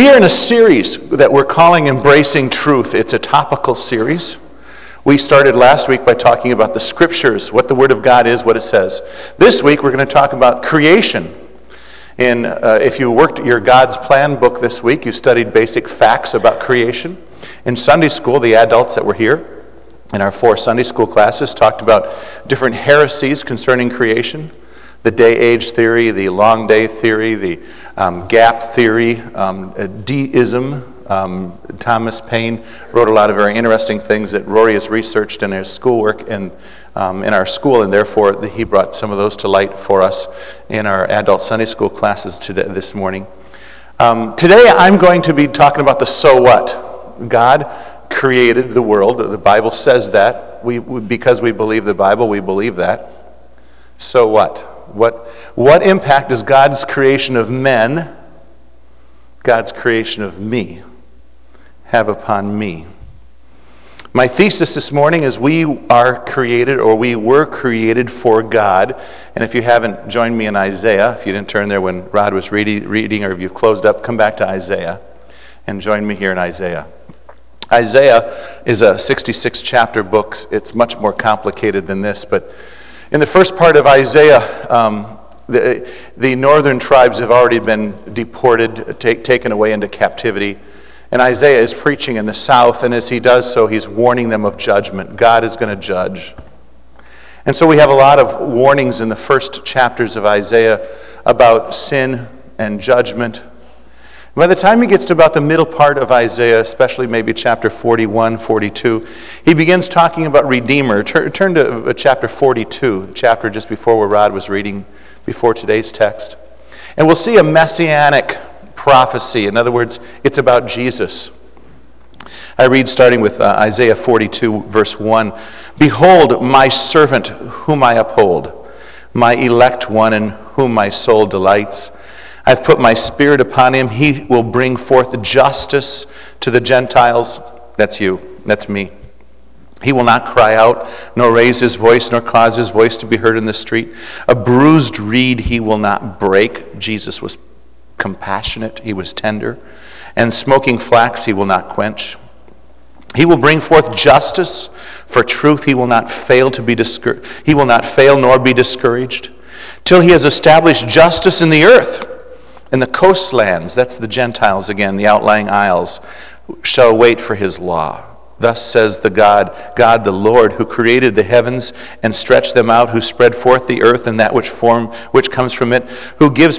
We are in a series that we're calling Embracing Truth. It's a topical series. We started last week by talking about the Scriptures, what the Word of God is, what it says. This week we're going to talk about creation. And if you worked your God's Plan book this week, you studied basic facts about creation. In Sunday school, the adults that were here in our 4 Sunday school classes talked about different heresies concerning creation. The day-age theory, the long day theory, the gap theory, deism. Thomas Paine wrote a lot of very interesting things that Rory has researched in his schoolwork and in our school, and therefore he brought some of those to light for us in our adult Sunday school classes this morning. Today I'm going to be talking about the so what. God created the world. The Bible says that. Because we believe the Bible, we believe that. So what? What impact does God's creation of men, God's creation of me, have upon me? My thesis this morning is we are created, or we were created for God. And if you haven't joined me in Isaiah, if you didn't turn there when Rod was reading, or if you've closed up, come back to Isaiah and join me here in Isaiah. Isaiah is a 66-chapter book. It's much more complicated than this, but in the first part of Isaiah, the northern tribes have already been deported, taken away into captivity. And Isaiah is preaching in the south, and as he does so, he's warning them of judgment. God is going to judge. And so we have a lot of warnings in the first chapters of Isaiah about sin and judgment. By the time he gets to about the middle part of Isaiah, especially maybe chapter 41, 42, he begins talking about Redeemer. Turn to chapter 42, chapter just before where Rod was reading before today's text. And we'll see a messianic prophecy. In other words, it's about Jesus. I read starting with Isaiah 42, verse 1. Behold, my servant whom I uphold, my elect one in whom my soul delights. I've put my spirit upon him. He will bring forth justice to the Gentiles. That's you. That's me. He will not cry out, nor raise his voice, nor cause his voice to be heard in the street. A bruised reed he will not break. Jesus was compassionate. He was tender. And smoking flax he will not quench. He will bring forth justice. For truth he will not fail to be discouraged. He will not fail nor be discouraged, till he has established justice in the earth. And the coastlands, that's the Gentiles again, the outlying isles, shall wait for his law. Thus says the God the Lord, who created the heavens and stretched them out, who spread forth the earth and that which comes from it, who gives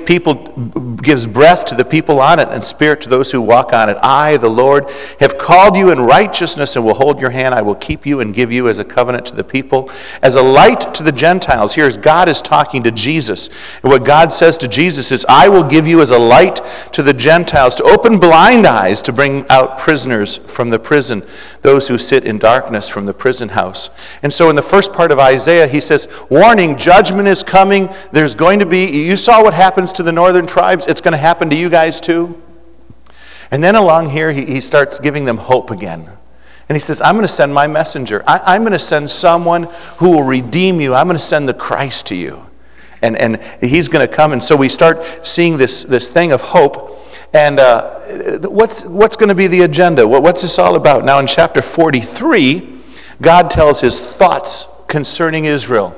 breath to the people on it and spirit to those who walk on it. I, the Lord, have called you in righteousness and will hold your hand. I will keep you and give you as a covenant to the people, as a light to the Gentiles. Here, God is talking to Jesus. And what God says to Jesus is, I will give you as a light to the Gentiles, to open blind eyes, to bring out prisoners from the prison, those who sit in darkness from the prison house. And so in the first part of Isaiah, he says, warning, judgment is coming. There's going to be, you saw what happens to the northern tribes. It's going to happen to you guys too. And then along here, he starts giving them hope again. And he says, I'm going to send my messenger. I'm going to send someone who will redeem you. I'm going to send the Christ to you. And he's going to come. And so we start seeing this thing of hope. And what's going to be the agenda? What's this all about? Now in chapter 43, God tells his thoughts concerning Israel.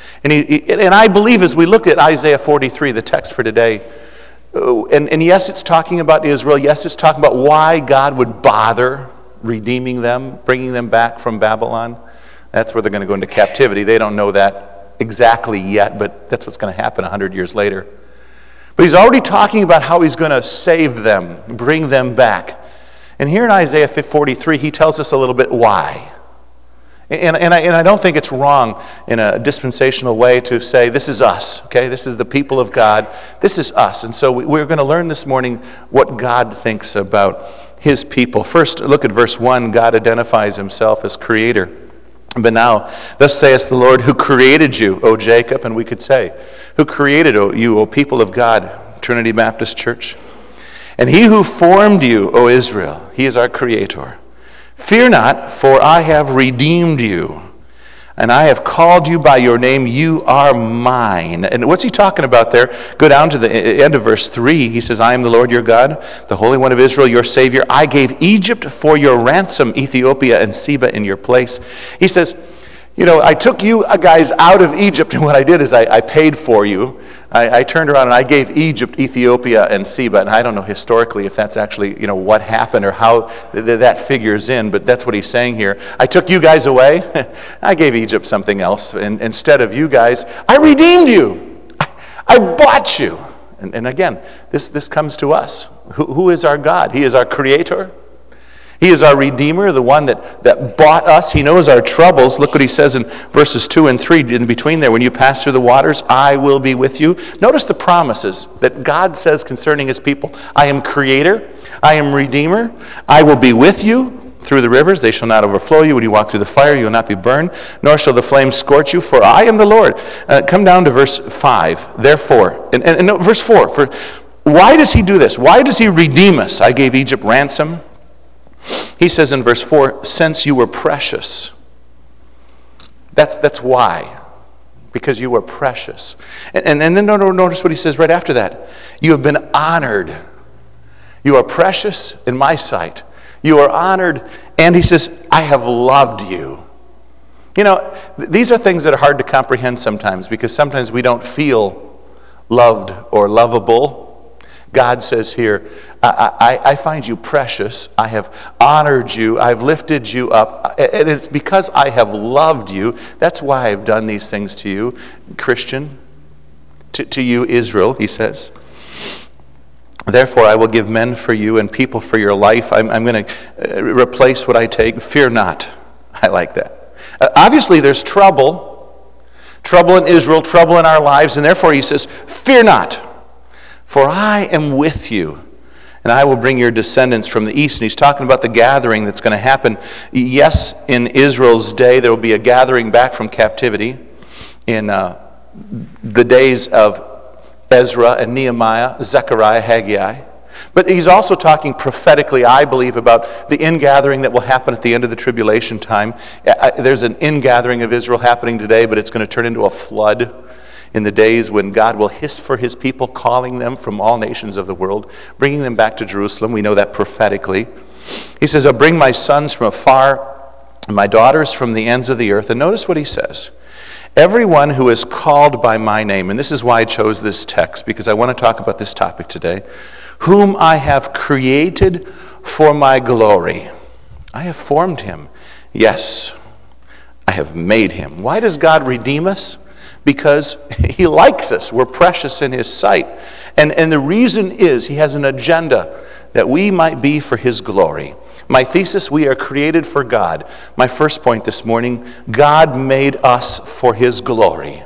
And I believe as we look at Isaiah 43, the text for today, and yes, it's talking about Israel. Yes, it's talking about why God would bother redeeming them, bringing them back from Babylon. That's where they're going to go into captivity. They don't know that exactly yet, but that's what's going to happen 100 years later. But he's already talking about how he's going to save them, bring them back. And here in Isaiah 43, he tells us a little bit why. And I don't think it's wrong in a dispensational way to say, this is us, okay? This is the people of God. This is us. And so we're going to learn this morning what God thinks about his people. First, look at verse 1. God identifies himself as creator. But now, thus saith the Lord, who created you, O Jacob, and we could say, who created you, O people of God, Trinity Baptist Church, and he who formed you, O Israel, he is our creator. Fear not, for I have redeemed you. And I have called you by your name, you are mine. And what's he talking about there? Go down to the end of verse 3. He says, I am the Lord your God, the Holy One of Israel, your Savior. I gave Egypt for your ransom, Ethiopia and Seba in your place. He says, I took you guys out of Egypt, and what I did is I paid for you. I turned around and I gave Egypt, Ethiopia, and Seba. And I don't know historically if that's actually, what happened or how that figures in, but that's what he's saying here. I took you guys away. I gave Egypt something else. And instead of you guys, I redeemed you. I bought you. And again, this comes to us. Who is our God? He is our creator. He is our Redeemer, the one that bought us. He knows our troubles. Look what he says in verses 2 and 3 in between there. When you pass through the waters, I will be with you. Notice the promises that God says concerning his people. I am Creator. I am Redeemer. I will be with you through the rivers. They shall not overflow you. When you walk through the fire, you will not be burned, nor shall the flames scorch you, for I am the Lord. Come down to verse 5. Therefore, and no, verse 4. Why does he do this? Why does he redeem us? I gave Egypt ransom. He says in verse 4, since you were precious. That's why. Because you were precious. And then notice what he says right after that. You have been honored. You are precious in my sight. You are honored. And he says, I have loved you. These are things that are hard to comprehend sometimes, because sometimes we don't feel loved or lovable. God says here, I find you precious. I have honored you. I've lifted you up. And it's because I have loved you. That's why I've done these things to you, Christian, to you, Israel, he says. Therefore, I will give men for you and people for your life. I'm going to replace what I take. Fear not. I like that. Obviously, there's trouble. Trouble in Israel, trouble in our lives. And therefore, he says, fear not. For I am with you, and I will bring your descendants from the east. And he's talking about the gathering that's going to happen. Yes, in Israel's day, there will be a gathering back from captivity in the days of Ezra and Nehemiah, Zechariah, Haggai. But he's also talking prophetically, I believe, about the ingathering that will happen at the end of the tribulation time. There's an ingathering of Israel happening today, but it's going to turn into a flood in the days when God will hiss for his people, calling them from all nations of the world, bringing them back to Jerusalem. We know that prophetically. He says, I'll bring my sons from afar, and my daughters from the ends of the earth. And notice what he says. Everyone who is called by my name, and this is why I chose this text, because I want to talk about this topic today, whom I have created for my glory. I have formed him. Yes, I have made him. Why does God redeem us? Because he likes us. We're precious in his sight. And the reason is he has an agenda that we might be for his glory. My thesis, we are created for God. My first point this morning, God made us for his glory.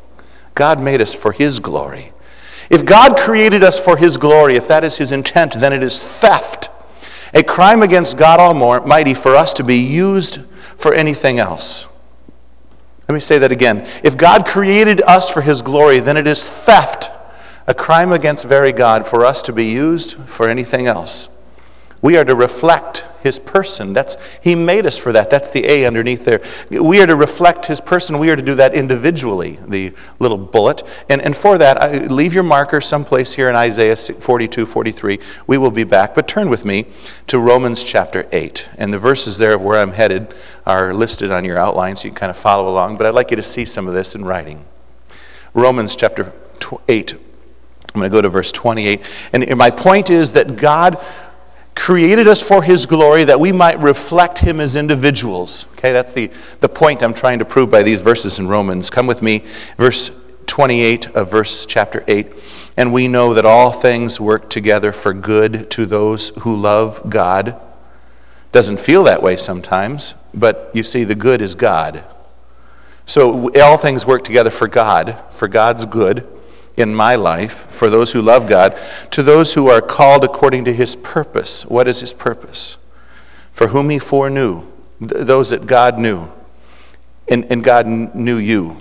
God made us for his glory. If God created us for his glory, if that is his intent, then it is theft. A crime against God Almighty for us to be used for anything else. Let me say that again. If God created us for his glory, then it is theft, a crime against very God, for us to be used for anything else. We are to reflect his person. He made us for that. That's the A underneath there. We are to reflect his person. We are to do that individually, the little bullet. And for that, leave your marker someplace here in Isaiah 42, 43. We will be back. But turn with me to Romans chapter 8. And the verses there of where I'm headed are listed on your outline, so you can kind of follow along. But I'd like you to see some of this in writing. Romans chapter 8. I'm going to go to verse 28. And my point is that God created us for his glory, that we might reflect him as individuals. Okay, that's the point I'm trying to prove by these verses in Romans. Come with me, verse 28 of verse chapter 8. And we know that all things work together for good to those who love God. Doesn't feel that way sometimes, but you see, the good is God. So all things work together for God, for God's good in my life, for those who love God, to those who are called according to his purpose. What is his purpose? For whom he foreknew, those that God knew, and God knew you.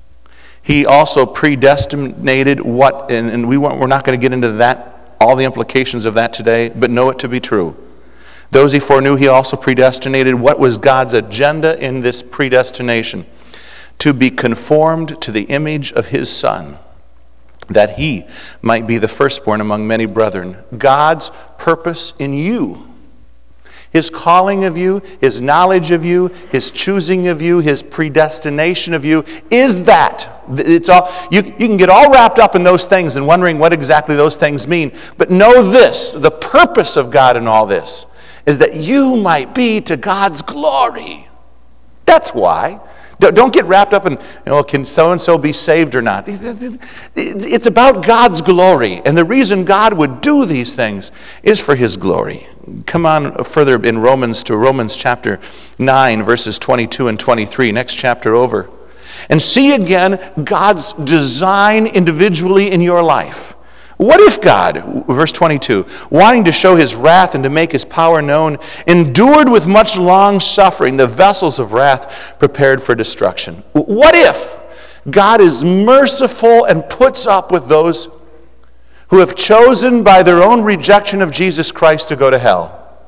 He also predestinated what, and we're not going to get into that, all the implications of that today, but know it to be true. Those he foreknew, he also predestinated. What was God's agenda in this predestination? to be conformed to the image of his Son, that he might be the firstborn among many brethren. God's purpose in you, his calling of you, his knowledge of you, his choosing of you, his predestination of you, is that. It's all, you can get all wrapped up in those things and wondering what exactly those things mean. But know this, the purpose of God in all this is that you might be to God's glory. That's why. Don't get wrapped up in, can so-and-so be saved or not? It's about God's glory. And the reason God would do these things is for his glory. Come on further in Romans chapter 9, verses 22 and 23, next chapter over. And see again God's design individually in your life. What if God, verse 22, wanting to show his wrath and to make his power known, endured with much long suffering the vessels of wrath prepared for destruction? What if God is merciful and puts up with those who have chosen by their own rejection of Jesus Christ to go to hell?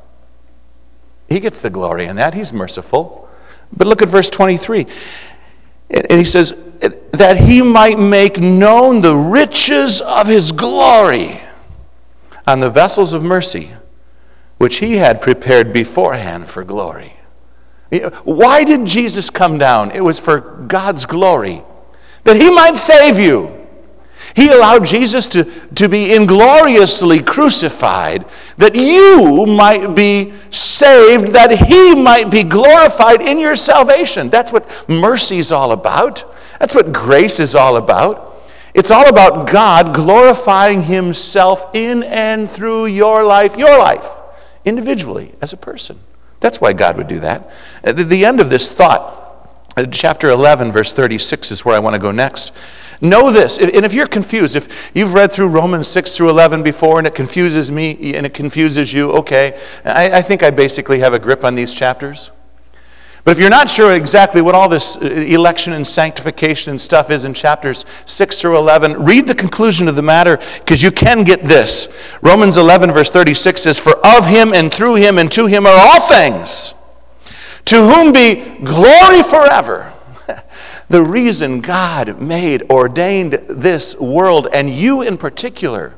He gets the glory in that. He's merciful. But look at verse 23. And he says, that he might make known the riches of his glory on the vessels of mercy, which he had prepared beforehand for glory. Why did Jesus come down? It was for God's glory, that he might save you. He allowed Jesus to be ingloriously crucified, that you might be saved, that he might be glorified in your salvation. That's what mercy is all about. That's what grace is all about. It's all about God glorifying himself in and through your life, individually, as a person. That's why God would do that. At the end of this thought, chapter 11, verse 36 is where I want to go next. Know this, and if you're confused, if you've read through Romans 6 through 11 before and it confuses me and it confuses you, okay, I think I basically have a grip on these chapters. But if you're not sure exactly what all this election and sanctification and stuff is in chapters 6 through 11, read the conclusion of the matter, because you can get this. Romans 11 verse 36 says, for of him and through him and to him are all things, to whom be glory forever. The reason God ordained this world, and you in particular,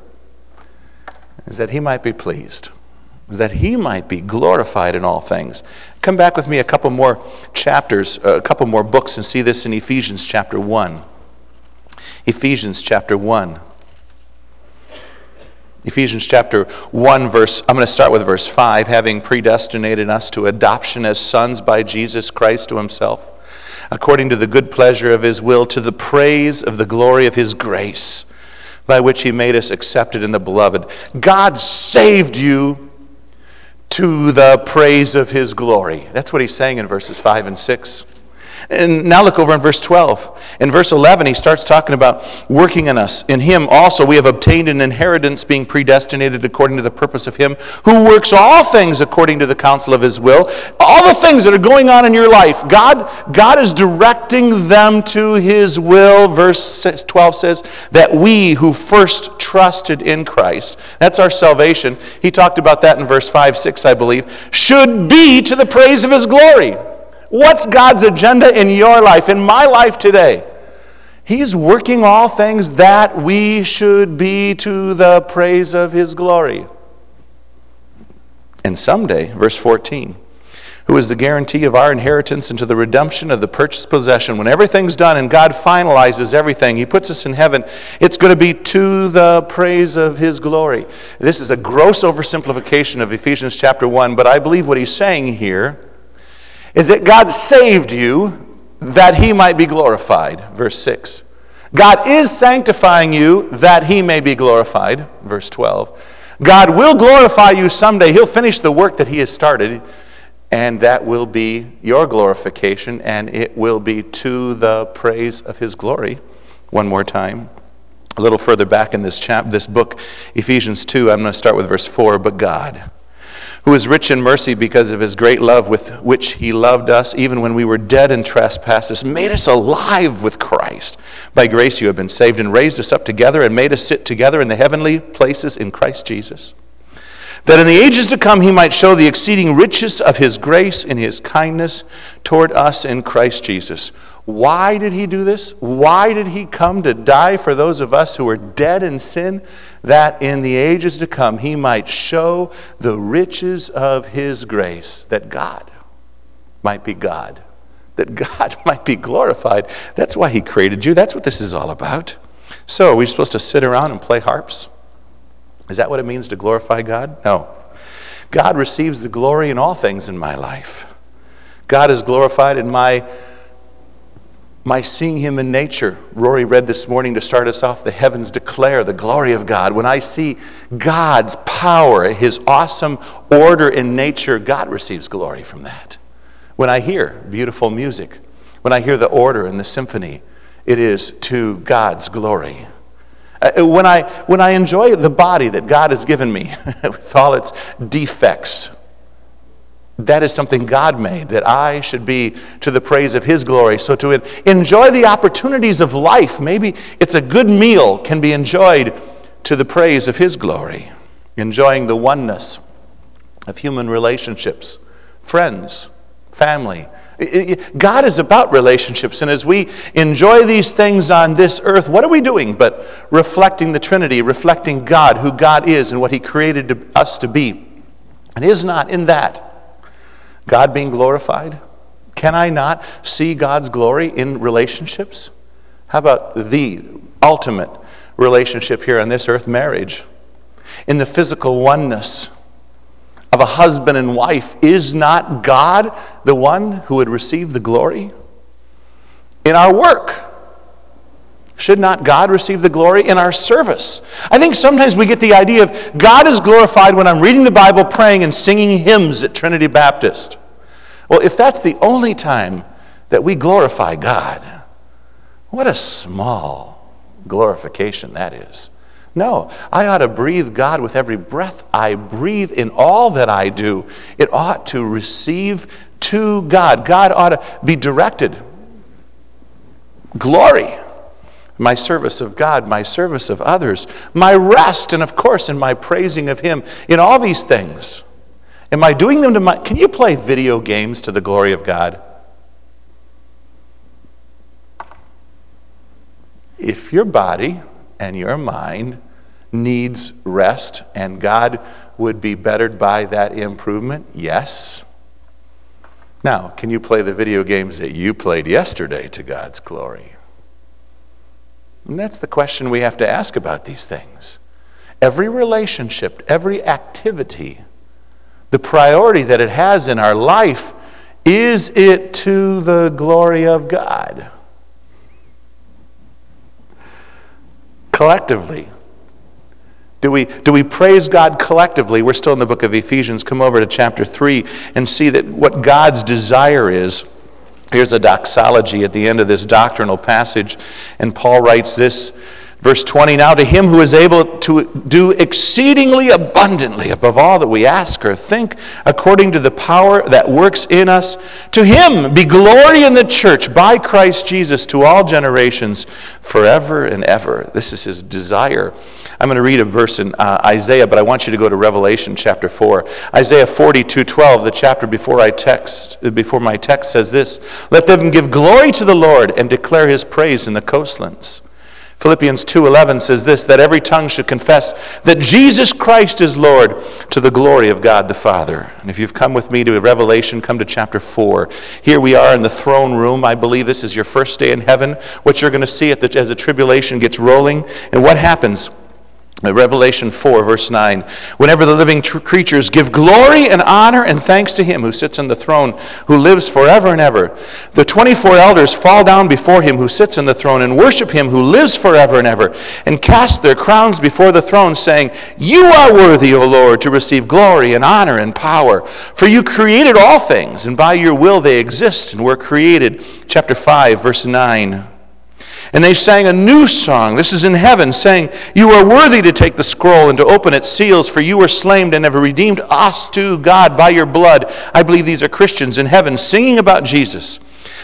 is that he might be pleased, is that he might be glorified in all things. Come back with me a couple more chapters, a couple more books, and see this in Ephesians chapter 1. Ephesians chapter 1. Ephesians chapter 1, I'm going to start with verse 5, having predestinated us to adoption as sons by Jesus Christ to himself, according to the good pleasure of his will, to the praise of the glory of his grace, by which he made us accepted in the beloved. God saved you to the praise of his glory. That's what he's saying in verses 5 and 6. And now look over in verse 12. In verse 11, he starts talking about working in us. In him also we have obtained an inheritance, being predestinated according to the purpose of him who works all things according to the counsel of his will. All the things that are going on in your life, God is directing them to his will. Verse 12 says that we who first trusted in Christ, that's our salvation. He talked about that in verse 5, 6, I believe, should be to the praise of his glory. What's God's agenda in your life, in my life today? He's working all things that we should be to the praise of his glory. And someday, verse 14, who is the guarantee of our inheritance into the redemption of the purchased possession. When everything's done and God finalizes everything, he puts us in heaven, it's going to be to the praise of his glory. This is a gross oversimplification of Ephesians chapter 1, but I believe what he's saying here is that God saved you that he might be glorified, verse 6. God is sanctifying you that he may be glorified, verse 12. God will glorify you someday. He'll finish the work that he has started, and that will be your glorification, and it will be to the praise of his glory. One more time. A little further back in this book, Ephesians 2, I'm going to start with verse 4. But God, who is rich in mercy because of his great love with which he loved us, even when we were dead in trespasses, made us alive with Christ. By grace you have been saved, and raised us up together and made us sit together in the heavenly places in Christ Jesus, that in the ages to come he might show the exceeding riches of his grace and his kindness toward us in Christ Jesus. Why did he do this? Why did he come to die for those of us who are dead in sin? That in the ages to come he might show the riches of his grace, that God might be God, that God might be glorified. That's why he created you. That's what this is all about. So are we supposed to sit around and play harps? Is that what it means to glorify God? No. God receives the glory in all things in my life. God is glorified in my seeing him in nature. Rory read this morning to start us off, the heavens declare the glory of God. When I see God's power, his awesome order in nature, God receives glory from that. When I hear beautiful music, when I hear the order in the symphony, it is to God's glory. When I enjoy the body that God has given me with all its defects, that is something God made, that I should be to the praise of his glory. So to enjoy the opportunities of life, maybe it's a good meal, can be enjoyed to the praise of his glory. Enjoying the oneness of human relationships, friends, family. God is about relationships, and as we enjoy these things on this earth, what are we doing but reflecting the Trinity, reflecting God, who God is, and what he created us to be? And is not in that God being glorified? Can I not see God's glory in relationships? How about the ultimate relationship here on this earth, marriage? In the physical oneness of a husband and wife, is not God the one who would receive the glory? In our work, should not God receive the glory? In our service, I think sometimes we get the idea of God is glorified when I'm reading the Bible, praying, and singing hymns at Trinity Baptist. Well, if that's the only time that we glorify God, what a small glorification that is. No, I ought to breathe God with every breath I breathe, in all that I do. It ought to receive to God. God ought to be directed. Glory. My service of God, my service of others, my rest, and of course in my praising of him. In all these things, am I doing them to my... Can you play video games to the glory of God? If your body and your mind needs rest, and God would be bettered by that improvement, yes. Now, can you play the video games that you played yesterday to God's glory? And that's the question we have to ask about these things. Every relationship, every activity, the priority that it has in our life, is it to the glory of God? Collectively, do we praise God collectively? We're still in the book of Ephesians. Come over to chapter 3 and see that what God's desire is. Here's a doxology at the end of this doctrinal passage, and Paul writes this, verse 20, now to him who is able to do exceedingly abundantly above all that we ask or think, according to the power that works in us, to him be glory in the church by Christ Jesus to all generations forever and ever. This is his desire. I'm going to read a verse in Isaiah, but I want you to go to Revelation chapter 4. Isaiah 42:12, the chapter before my text says this, let them give glory to the Lord and declare his praise in the coastlands. Philippians 2:11 says this, that every tongue should confess that Jesus Christ is Lord, to the glory of God the Father. And if you've come with me to Revelation, come to chapter 4. Here we are in the throne room. I believe this is your first day in heaven, what you're going to see as the tribulation gets rolling. And what happens? Revelation 4, verse 9. Whenever the living creatures give glory and honor and thanks to him who sits on the throne, who lives forever and ever, the 24 elders fall down before him who sits on the throne and worship him who lives forever and ever, and cast their crowns before the throne, saying, you are worthy, O Lord, to receive glory and honor and power, for you created all things, and by your will they exist and were created. Chapter 5, verse 9. And they sang a new song, this is in heaven, saying, you are worthy to take the scroll and to open its seals, for you were slain and have redeemed us to God by your blood. I believe these are Christians in heaven singing about Jesus.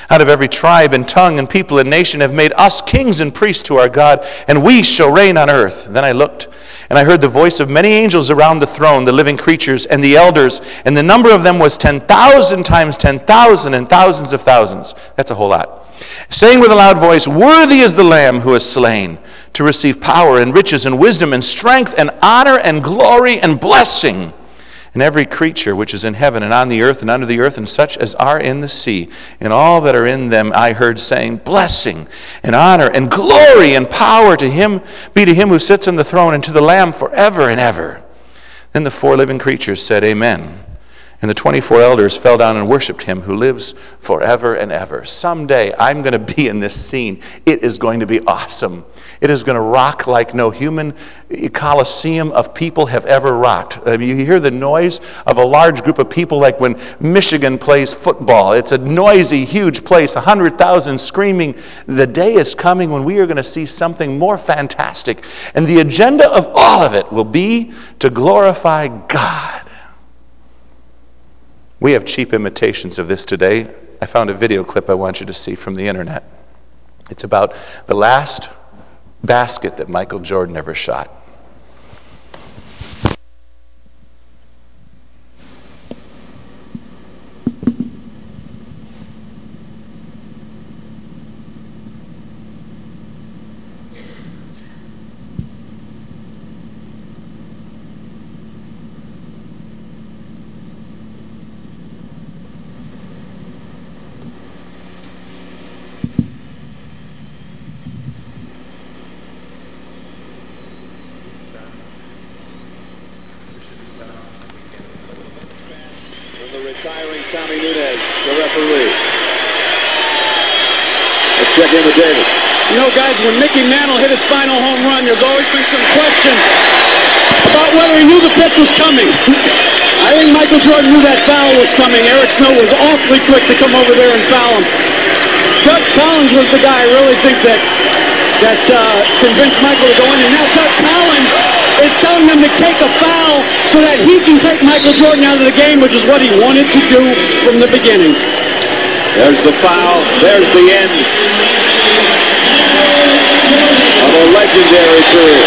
out of every tribe and tongue and people and nation have made us kings and priests to our God, and we shall reign on earth. Then I looked, and I heard the voice of many angels around the throne, the living creatures, and the elders, and the number of them was 10,000 times 10,000 and thousands of thousands. That's a whole lot. Saying with a loud voice, "Worthy is the Lamb who is slain to receive power and riches and wisdom and strength and honor and glory and blessing." And every creature which is in heaven and on the earth and under the earth and such as are in the sea and all that are in them I heard saying, "Blessing and honor and glory and power to him who sits on the throne and to the Lamb forever and ever." Then the 4 living creatures said, "Amen." And the 24 elders fell down and worshipped him who lives forever and ever. Someday I'm going to be in this scene. It is going to be awesome. It is going to rock like no human coliseum of people have ever rocked. You hear the noise of a large group of people like when Michigan plays football. It's a noisy, huge place, 100,000 screaming. The day is coming when we are going to see something more fantastic. And the agenda of all of it will be to glorify God. We have cheap imitations of this today. I found a video clip I want you to see from the internet. It's about the last basket that Michael Jordan ever shot. Retiring Tommy Nunez, the referee. Let's check in with David. You know, guys, when Mickey Mantle hit his final home run, there's always been some questions about whether he knew the pitch was coming. I think Michael Jordan knew that foul was coming. Eric Snow was awfully quick to come over there and foul him. Doug Collins was the guy I really think that convinced Michael to go in. And now Doug Collins is telling them to take a foul so that he can take Michael Jordan out of the game, which is what he wanted to do from the beginning. There's the foul. There's the end of a legendary career.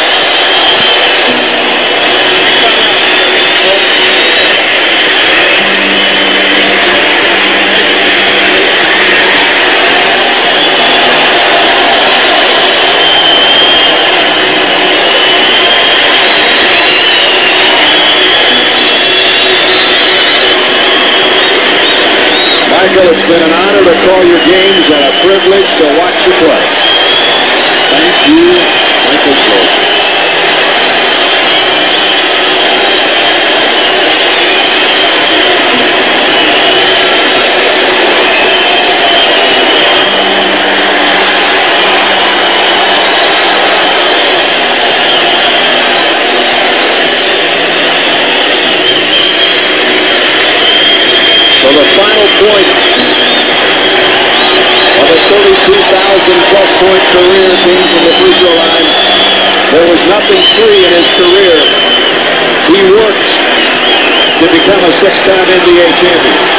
Michael, it's been an honor to call your games and a privilege to watch you play. Thank you, Michael Jordan. So the final point of a 32,000-plus point career came from the free throw line. There was nothing free in his career. He worked to become a 6-time NBA champion.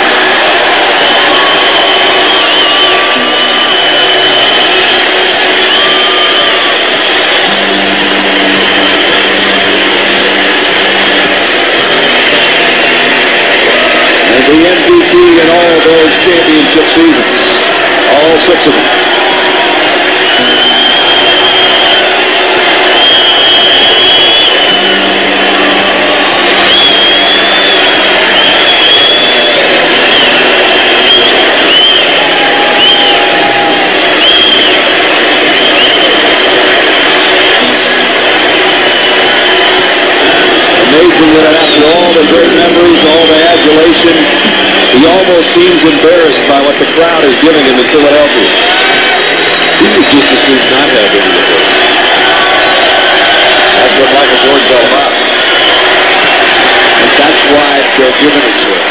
The MVP in all those championship seasons. All 6 of them. Amazing that after all the great memories, all the adulation, he almost seems embarrassed by what the crowd is giving him in Philadelphia. He would just as soon not have any of this. That's what Michael Jordan's all about. And that's why they're giving it to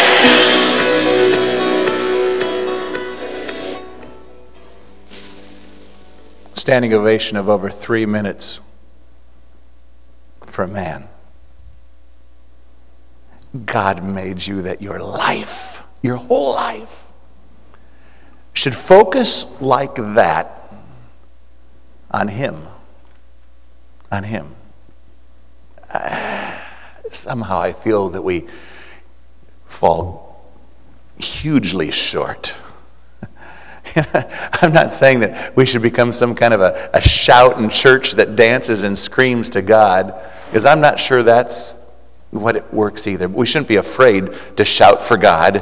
him. Standing ovation of over 3 minutes for a man. God made you that your life, your whole life, should focus like that on Him. On Him. Somehow I feel that we fall hugely short. I'm not saying that we should become some kind of a shouting church that dances and screams to God, because I'm not sure that's what it works either. We shouldn't be afraid to shout for God.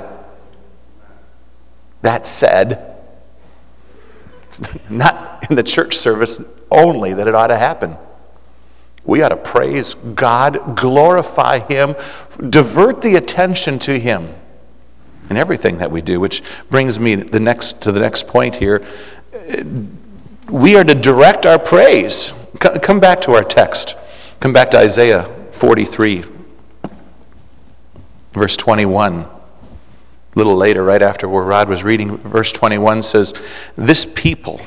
That said, it's not in the church service only that it ought to happen. We ought to praise God, glorify Him, divert the attention to Him in everything that we do, which brings me to the next point here. We are to direct our praise. Come back to our text. Come back to Isaiah 43, verse 21. A little later, right after where Rod was reading, verse 21 says, "This people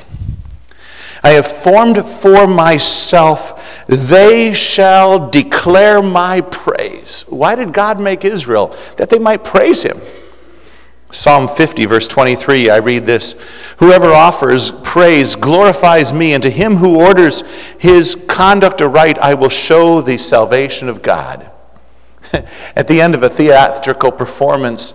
I have formed for myself, they shall declare my praise." Why did God make Israel? That they might praise Him. Psalm 50, verse 23, I read this: "Whoever offers praise glorifies me, and to him who orders his conduct aright, I will show the salvation of God." At the end of a theatrical performance,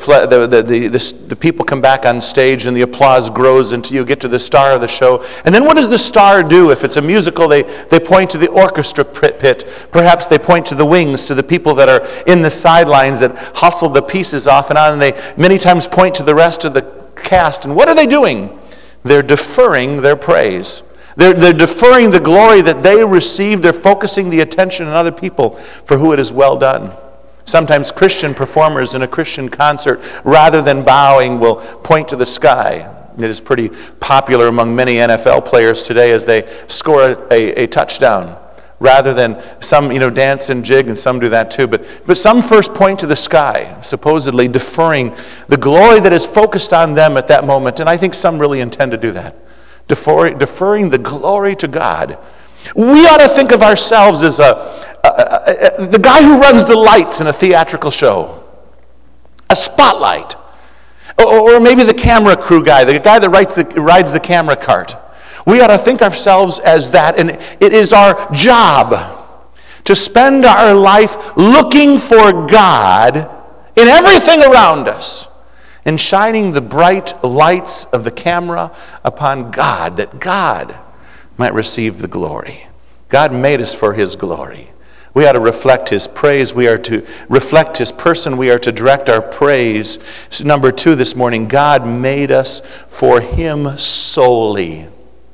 the people come back on stage and the applause grows until you get to the star of the show. And then what does the star do? If it's a musical, they point to the orchestra pit. Perhaps they point to the wings, to the people that are in the sidelines that hustle the pieces off and on. And they many times point to the rest of the cast. And what are they doing? They're deferring their praise. They're deferring the glory that they receive. They're focusing the attention on other people for who it is well done. Sometimes Christian performers in a Christian concert, rather than bowing, will point to the sky. It is pretty popular among many NFL players today as they score a touchdown. Rather than some, dance and jig, and some do that too. But some first point to the sky, supposedly deferring the glory that is focused on them at that moment. And I think some really intend to do that. Deferring the glory to God. We ought to think of ourselves as the guy who runs the lights in a theatrical show, a spotlight, or maybe the camera crew guy, the guy that rides the camera cart. We ought to think ourselves as that, and it is our job to spend our life looking for God in everything around us, and shining the bright lights of the camera upon God, that God might receive the glory. God made us for His glory. We ought to reflect His praise. We are to reflect His person. We are to direct our praise. So number 2 this morning, God made us for Him solely.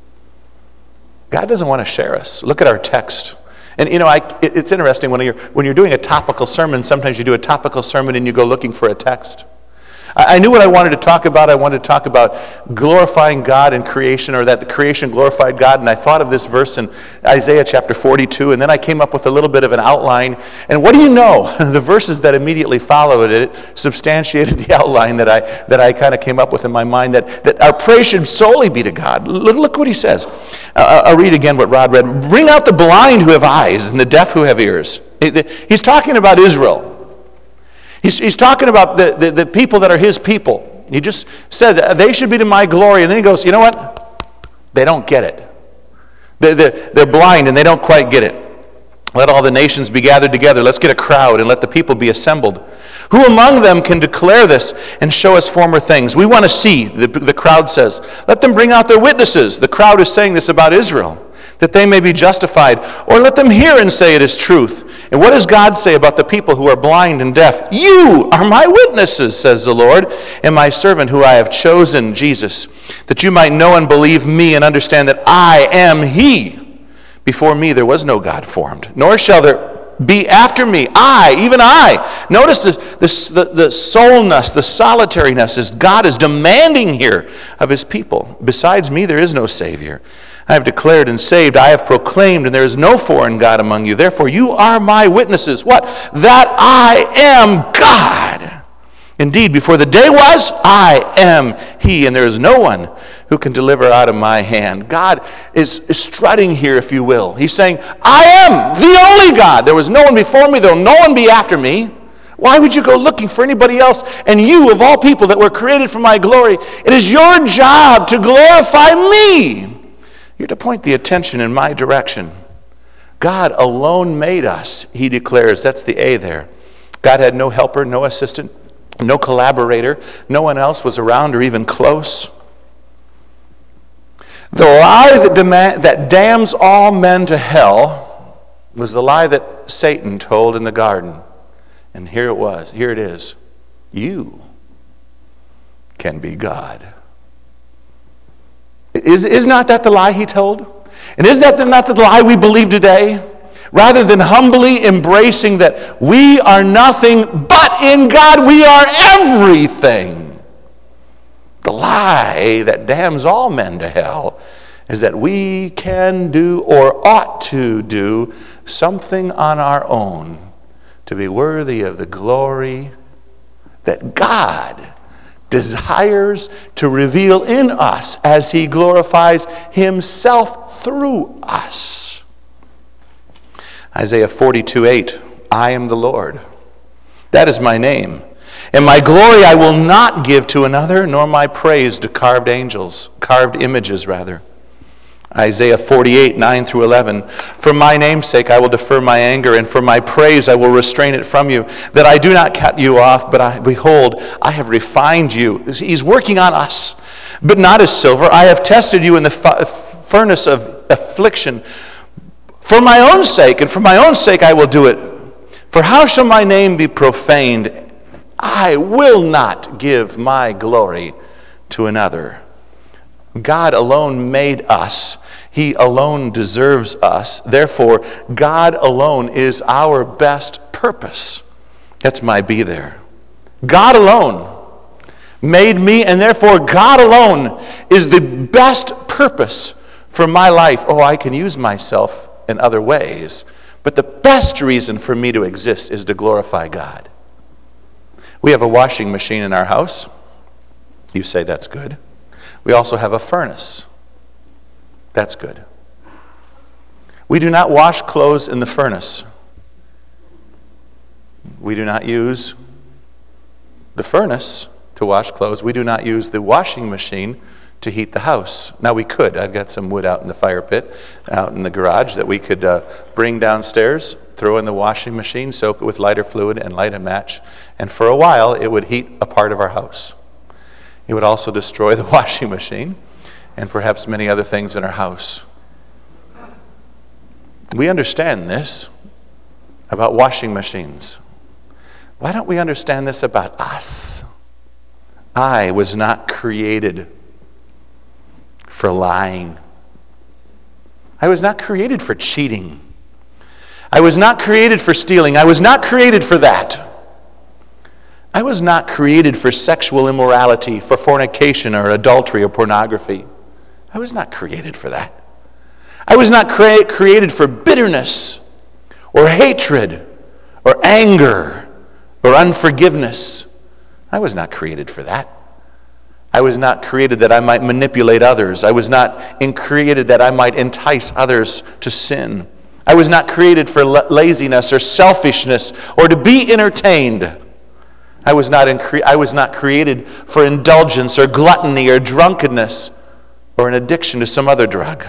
God doesn't want to share us. Look at our text. And it's interesting when you're doing a topical sermon, sometimes you do a topical sermon and you go looking for a text. I knew what I wanted to talk about. I wanted to talk about glorifying God in creation, or that the creation glorified God. And I thought of this verse in Isaiah chapter 42, and then I came up with a little bit of an outline. And what do you know? The verses that immediately followed it substantiated the outline that I kind of came up with in my mind, that our praise should solely be to God. Look what he says. I'll read again what Rod read. "Bring out the blind who have eyes and the deaf who have ears." He's talking about Israel. He's talking about the people that are His people. He just said that they should be to my glory. And then he goes, you know what? They don't get it. They're blind and they don't quite get it. "Let all the nations be gathered together. Let's get a crowd and let the people be assembled. Who among them can declare this and show us former things?" We want to see, the crowd says. "Let them bring out their witnesses." The crowd is saying this about Israel, that they may be justified. "Or let them hear and say it is truth." And what does God say about the people who are blind and deaf? "You are my witnesses, says the Lord, and my servant who I have chosen," Jesus, "that you might know and believe me and understand that I am He. Before me there was no God formed, nor shall there be after me. I, even I." Notice the soulness, the solitariness, as God is demanding here of His people. "Besides me there is no Savior. I have declared and saved. I have proclaimed, and there is no foreign God among you. Therefore you are my witnesses." What? "That I am God. Indeed, before the day was, I am He, and there is no one who can deliver out of my hand." God is strutting here, if you will. He's saying, I am the only God. There was no one before me. There will no one be after me. Why would you go looking for anybody else? And you, of all people that were created for my glory, it is your job to glorify me. You're to point the attention in my direction. God alone made us, he declares. That's the A there. God had no helper, no assistant, no collaborator. No one else was around or even close. The lie that damns all men to hell was the lie that Satan told in the garden. And here it is. You can be God. Is not that the lie he told? And is that not the lie we believe today? Rather than humbly embracing that we are nothing, but in God we are everything. The lie that damns all men to hell is that we can do or ought to do something on our own to be worthy of the glory that God desires to reveal in us as he glorifies himself through us. Isaiah 42:8, I am the Lord. That is my name. And my glory I will not give to another, nor my praise to carved images. Isaiah 48:9-11, for my name's sake I will defer my anger, and for my praise I will restrain it from you, that I do not cut you off, but behold, I have refined you. He's working on us, but not as silver. I have tested you in the furnace of affliction. For my own sake, and for my own sake I will do it. For how shall my name be profaned? I will not give my glory to another. God alone made us. He alone deserves us. Therefore, God alone is our best purpose. That's my be there. God alone made me, and therefore God alone is the best purpose for my life. Oh, I can use myself in other ways, but the best reason for me to exist is to glorify God. We have a washing machine in our house. You say that's good. We also have a furnace. That's good. We do not wash clothes in the furnace. We do not use the furnace to wash clothes. We do not use the washing machine to heat the house. Now we could. I've got some wood out in the fire pit, out in the garage, that we could bring downstairs, throw in the washing machine, soak it with lighter fluid, and light a match. And for a while, it would heat a part of our house. It would also destroy the washing machine and perhaps many other things in our house. We understand this about washing machines. Why don't we understand this about us? I was not created for lying. I was not created for cheating. I was not created for stealing. I was not created for that. I was not created for sexual immorality, for fornication or adultery or pornography. I was not created for that. I was not created for bitterness or hatred or anger or unforgiveness. I was not created for that. I was not created that I might manipulate others. I was not created that I might entice others to sin. I was not created for laziness or selfishness or to be entertained. I was not created for indulgence or gluttony or drunkenness or an addiction to some other drug.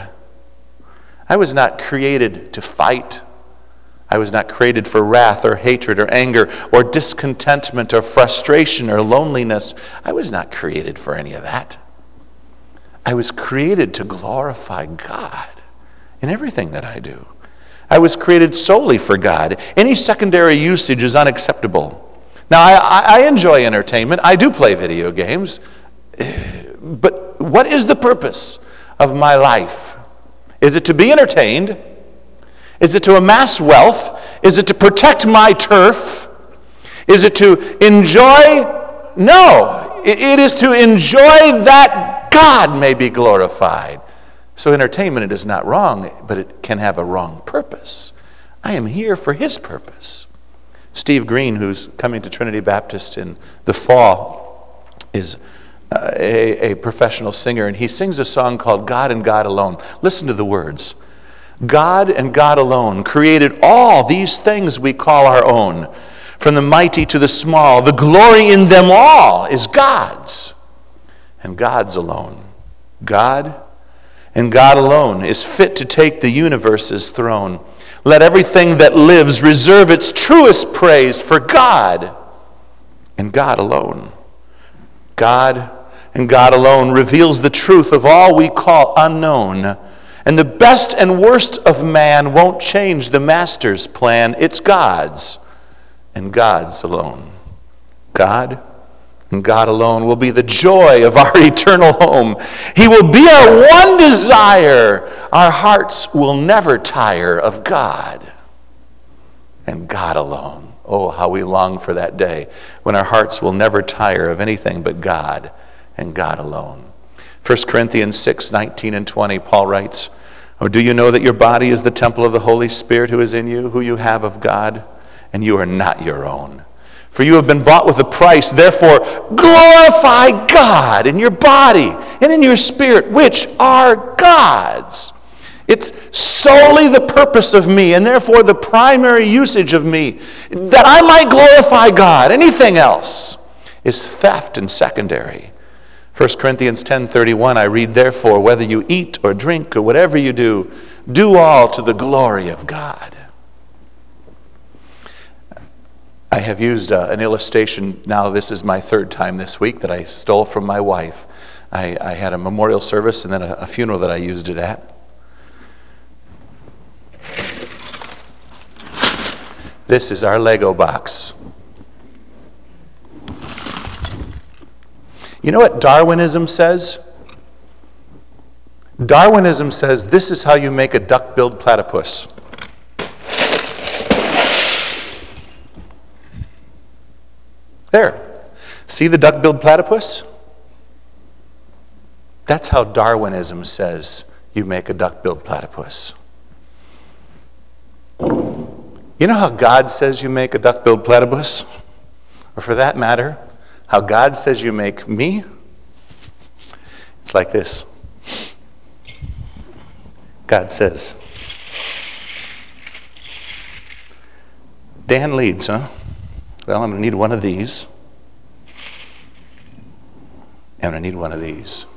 I was not created to fight. I was not created for wrath or hatred or anger or discontentment or frustration or loneliness. I was not created for any of that. I was created to glorify God in everything that I do. I was created solely for God. Any secondary usage is unacceptable. Now, I enjoy entertainment. I do play video games. But what is the purpose of my life? Is it to be entertained? Is it to amass wealth? Is it to protect my turf? Is it to enjoy? No. It is to enjoy that God may be glorified. So entertainment, it is not wrong, but it can have a wrong purpose. I am here for his purpose. Steve Green, who's coming to Trinity Baptist in the fall, is a professional singer, and he sings a song called God and God Alone. Listen to the words. God and God alone created all these things we call our own. from the mighty to the small. The glory in them all is God's, and God's alone. God and God alone is fit to take the universe's throne. Let everything that lives reserve its truest praise for God and God alone. God and God alone reveals the truth of all we call unknown. And the best and worst of man won't change the Master's plan. It's God's and God's alone. God and God alone will be the joy of our eternal home. He will be our one desire. Our hearts will never tire of God and God alone. Oh, how we long for that day when our hearts will never tire of anything but God and God alone. 1 Corinthians 6:19 and 20, Paul writes, "Or do you know that your body is the temple of the Holy Spirit who is in you, who you have of God, and you are not your own? For you have been bought with a price. Therefore, glorify God in your body and in your spirit, which are God's." It's solely the purpose of me, and therefore the primary usage of me, that I might glorify God. Anything else is theft and secondary. 1 Corinthians 10:31, I read, "Therefore, whether you eat or drink or whatever you do, do all to the glory of God." I have used an illustration, now this is my third time this week, that I stole from my wife. I had a memorial service and then a funeral that I used it at. This is our Lego box. You know what Darwinism says? Darwinism says this is how you make a duck-billed platypus. There. See the duck-billed platypus? That's how Darwinism says you make a duck-billed platypus. You know how God says you make a duck-billed platypus? Or for that matter, how God says you make me? It's like this. God says, Dan Leeds, huh? Well, I'm going to need one of these. And I'm going to need one of these.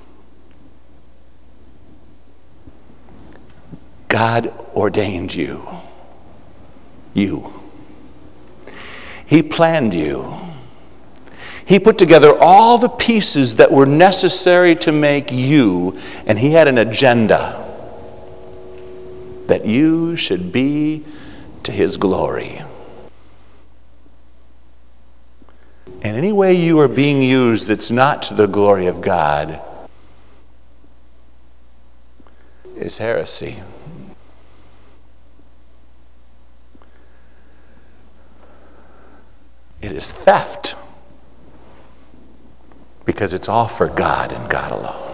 God ordained you. You. He planned you. He put together all the pieces that were necessary to make you, and he had an agenda that you should be to his glory. And any way you are being used that's not to the glory of God is heresy. It is theft, because it's all for God and God alone.